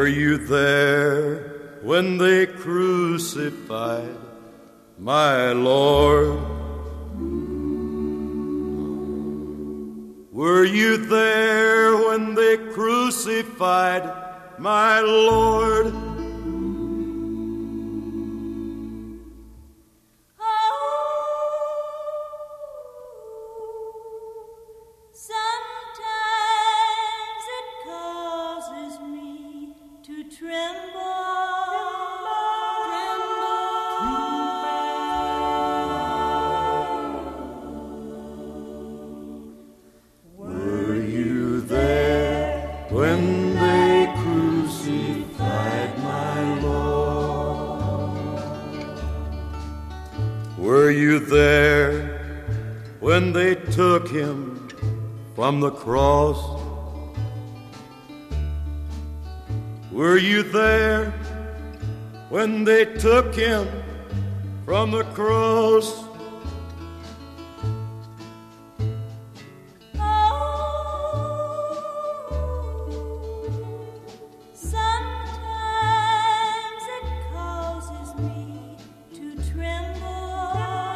you there when they crucified my Lord? Were you there when they crucified my Lord? Sometimes it causes me to tremble. Were you there when they crucified my Lord? Were you there when they took him from the cross? Were you there when they took him from the cross? Sometimes it causes me to tremble.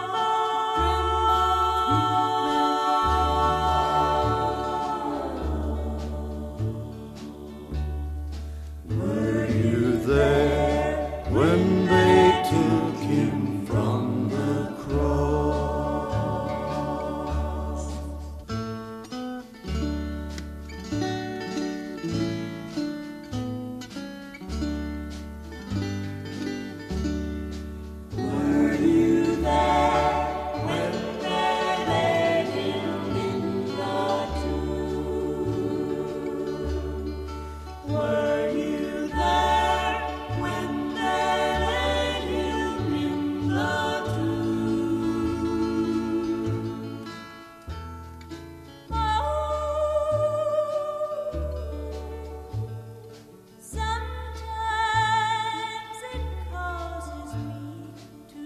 Were you there when they took him from the cross? Were you there when they laid him in the tomb? Were you there when they laid him in the tomb? Sometimes it causes me to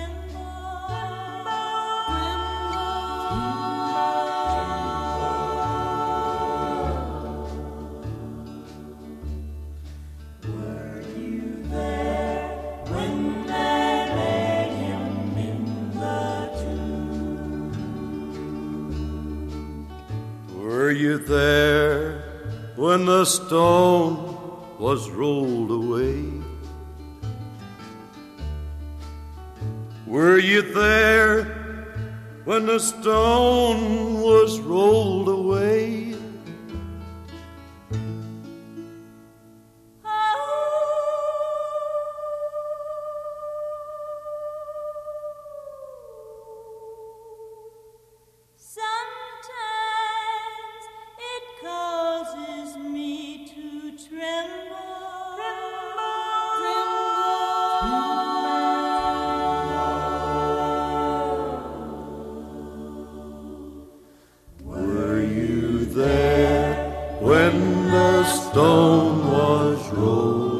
Were you there when they laid him in the tomb? Were you there when the stone was rolled away? Were you there when the stone was rolled away? Sometimes it causes me to Were you there when the stone was rolled